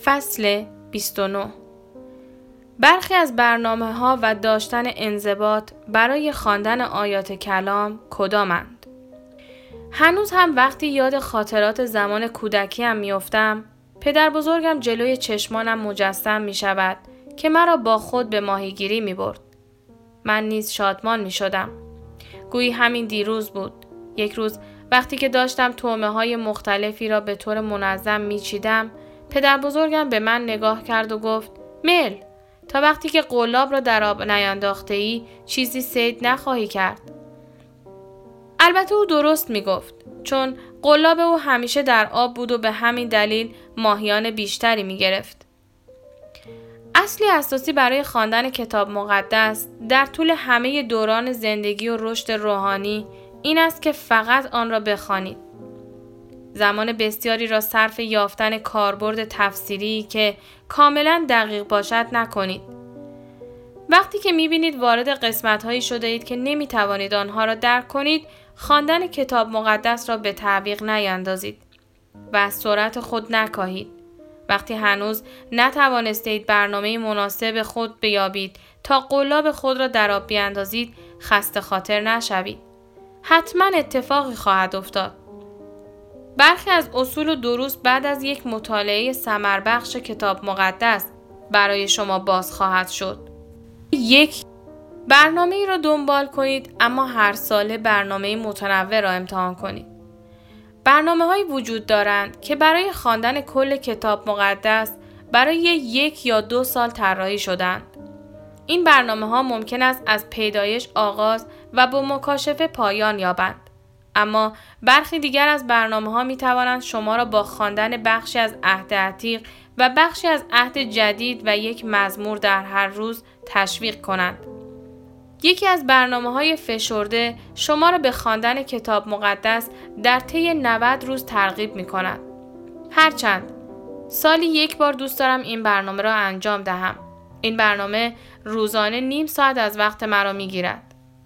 فصل 29. برخی از برنامه‌ها و داشتن انضباط برای خواندن آیات کلام کدامند؟ هنوز هم وقتی یاد خاطرات زمان کودکیم میافتم، پدر بزرگم جلوی چشمانم مجسم می شود که مرا با خود به ماهیگیری می برد. من نیز شادمان می شدم. گویی همین دیروز بود. یک روز وقتی که داشتم طعمه های مختلفی را به طور منظم می چیدم، پدر بزرگم به من نگاه کرد و گفت: مل، تا وقتی که قلاب را در آب نینداخته ای چیزی صید نخواهی کرد. البته او درست می گفت، چون قلاب او همیشه در آب بود و به همین دلیل ماهیان بیشتری می گرفت. اصلی اساسی برای خواندن کتاب مقدس در طول همه دوران زندگی و رشد روحانی این است که فقط آن را بخوانید. زمان بسیاری را صرف یافتن کاربرد تفسیری که کاملا دقیق باشد نکنید. وقتی که می‌بینید وارد قسمت‌هایی شده اید که نمی‌توانید آنها را درک کنید، خواندن کتاب مقدس را به تعویق نیندازید و از سرعت خود نکاهید. وقتی هنوز نتوانستید برنامه مناسب خود بیابید تا قلاب خود را در آب بیاندازید، خسته خاطر نشوید. حتما اتفاقی خواهد افتاد. برخی از اصول و دروس بعد از یک مطالعه ثمربخش کتاب مقدس برای شما باز خواهد شد. 1. برنامه‌ای را دنبال کنید، اما هر ساله برنامه متنوع را امتحان کنید. برنامه‌هایی وجود دارند که برای خواندن کل کتاب مقدس برای 1 یا 2 سال طراحی شدند. این برنامه‌ها ممکن است از پیدایش آغاز و با مکاشفه پایان یابند. اما برخی دیگر از برنامه‌ها می‌توانند شما را با خواندن بخشی از عهد عتیق و بخشی از عهد جدید و یک مزمور در هر روز تشویق کنند. یکی از برنامه‌های فشرده شما را به خواندن کتاب مقدس در طی 90 روز ترغیب می‌کند. هرچند سالی 1 بار دوست دارم این برنامه را انجام دهم. این برنامه روزانه نیم ساعت از وقت مرا می‌گیرد.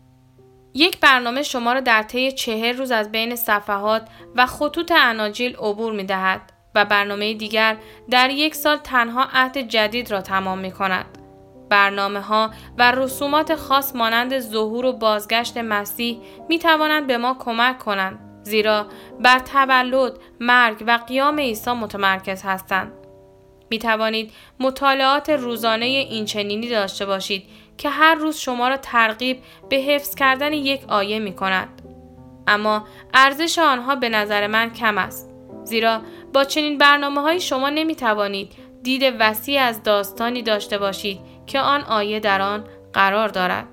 یک برنامه شما را در طی 40 روز از بین صفحات و خطوط اناجیل عبور می‌دهد و برنامه دیگر در 1 سال تنها عهد جدید را تمام می‌کند. برنامه‌ها و رسومات خاص مانند ظهور و بازگشت مسیح می‌توانند به ما کمک کنند، زیرا بر تولد، مرگ و قیام عیسی متمرکز هستند. می‌توانید مطالعات روزانه اینچنینی داشته باشید که هر روز شما را ترغیب به حفظ کردن 1 آیه می‌کند. اما ارزش آنها به نظر من کم است، زیرا با چنین برنامه‌هایی شما نمی‌توانید دید وسیع از داستانی داشته باشید که آن آیه در آن قرار دارد.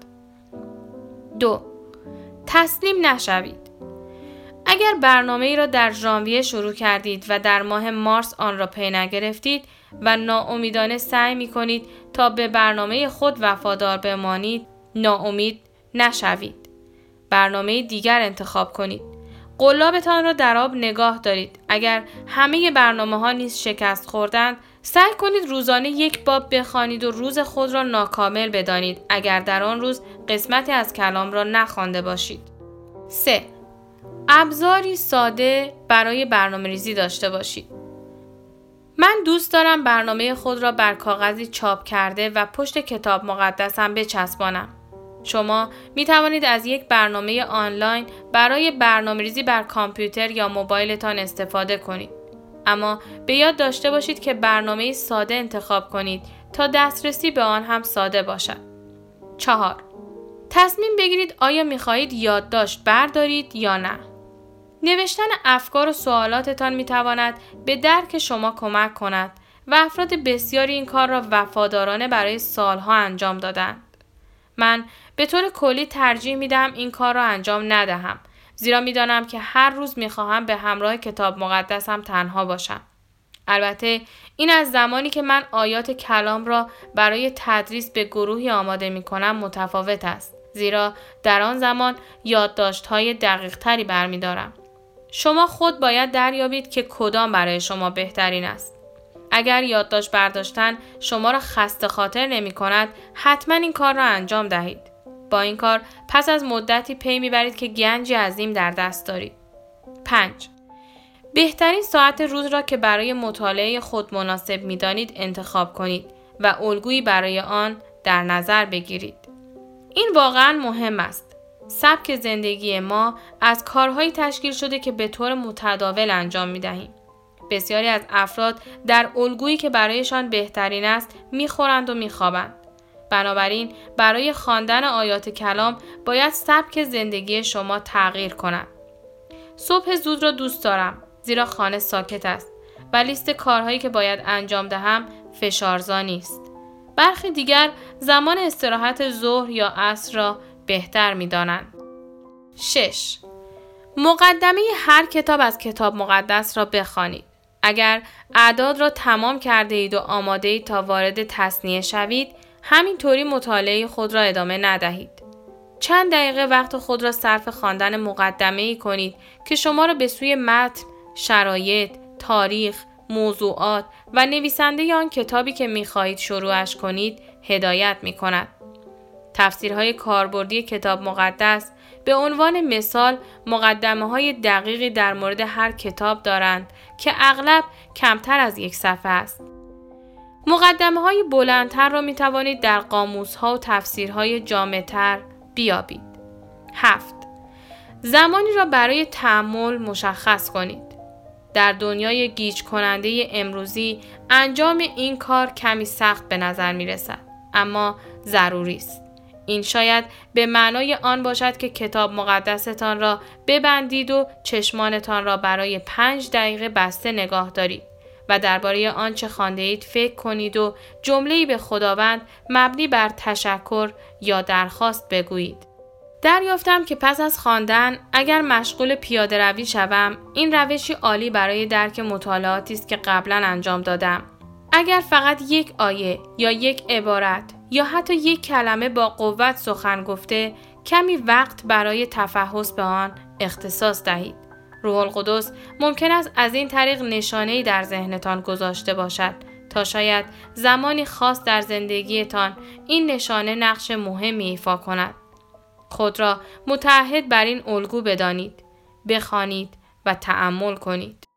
2. تسلیم نشوید. اگر برنامه‌ای را در ژانویه شروع کردید و در ماه مارس آن را پی نگرفتید و ناامیدانه سعی می‌کنید تا به برنامه خود وفادار بمانید، ناامید نشوید. برنامه دیگر انتخاب کنید. قلابتان را در آب نگاه دارید. اگر همه برنامه‌ها نیز شکست خوردند، سعی کنید روزانه 1 باب بخوانید و روز خود را ناکامل بدانید اگر در آن روز قسمتی از کلام را نخوانده باشید. 3. ابزاری ساده برای برنامه‌ریزی داشته باشید. من دوست دارم برنامه خود را بر کاغذی چاپ کرده و پشت کتاب مقدسم بچسبانم. شما می توانید از یک برنامه آنلاین برای برنامه‌ریزی بر کامپیوتر یا موبایلتان استفاده کنید. اما به یاد داشته باشید که برنامه ساده انتخاب کنید تا دسترسی به آن هم ساده باشد. 4. تصمیم بگیرید آیا می خواهید یادداشت بردارید یا نه. نوشتن افکار و سوالاتتان می تواند به درک شما کمک کند و افراد بسیاری این کار را وفادارانه برای سالها انجام دادند. من به طور کلی ترجیح می دهم این کار را انجام ندهم، زیرا می دانم که هر روز می خواهم به همراه کتاب مقدسم تنها باشم. البته این از زمانی که من آیات کلام را برای تدریس به گروهی آماده می کنم متفاوت است، زیرا در آن زمان یادداشت‌های دقیق‌تری برمی دارم. شما خود باید دریابید که کدام برای شما بهترین است. اگر یادداشت برداشتن شما را خسته خاطر نمی کند، حتما این کار را انجام دهید. با این کار پس از مدتی پی میبرید که گنجی عظیم در دست دارید. 5. بهترین ساعت روز را که برای مطالعه خود مناسب می‌دانید انتخاب کنید و الگویی برای آن در نظر بگیرید. این واقعاً مهم است. سبک زندگی ما از کارهایی تشکیل شده که به طور متداول انجام می‌دهیم. بسیاری از افراد در الگویی که برایشان بهترین است می‌خورند و می‌خوابند. بنابراین برای خواندن آیات کلام باید سبک زندگی شما تغییر کند. صبح زود را دوست دارم زیرا خانه ساکت است و لیست کارهایی که باید انجام دهم فشارزا نیست. برخی دیگر زمان استراحت ظهر یا عصر را بهتر می‌دانند. 6. مقدمه هر کتاب از کتاب مقدس را بخوانید. اگر اعداد را تمام کرده اید و آماده اید تا وارد تصنیه شوید، همینطوری مطالعه خود را ادامه ندهید. چند دقیقه وقت خود را صرف خواندن مقدمه‌ای کنید که شما را به سوی متن، شرایط، تاریخ، موضوعات و نویسنده آن کتابی که می‌خواهید شروعش کنید هدایت می‌کند. تفسیرهای کاربردی کتاب مقدس به عنوان مثال مقدمه‌های دقیقی در مورد هر کتاب دارند که اغلب کمتر از یک صفحه است. مقدمه‌های بلندتر را می‌توانید در قاموس‌ها و تفسیرهای جامع‌تر بیابید. 7. زمانی را برای تأمل مشخص کنید. در دنیای گیج کننده امروزی انجام این کار کمی سخت به نظر می‌رسد، اما ضروری است. این شاید به معنای آن باشد که کتاب مقدستان را ببندید و چشمانتان را برای 5 دقیقه بسته نگاه دارید و درباره آنچه خوانده اید فکر کنید و جمله‌ای به خداوند مبنی بر تشکر یا درخواست بگویید. دریافتم که پس از خواندن اگر مشغول پیاده روی شوم، این روشی عالی برای درک مطالعاتی است که قبلا انجام دادم. اگر فقط یک آیه یا یک عبارت یا حتی یک کلمه با قوت سخن گفته، کمی وقت برای تفحص به آن اختصاص دهید. روح القدس ممکن است از این طریق نشانه‌ای در ذهنتان گذاشته باشد تا شاید زمانی خاص در زندگیتان این نشانه نقش مهمی ایفا کند. خود را متعهد بر این الگو بدانید، بخوانید و تأمل کنید.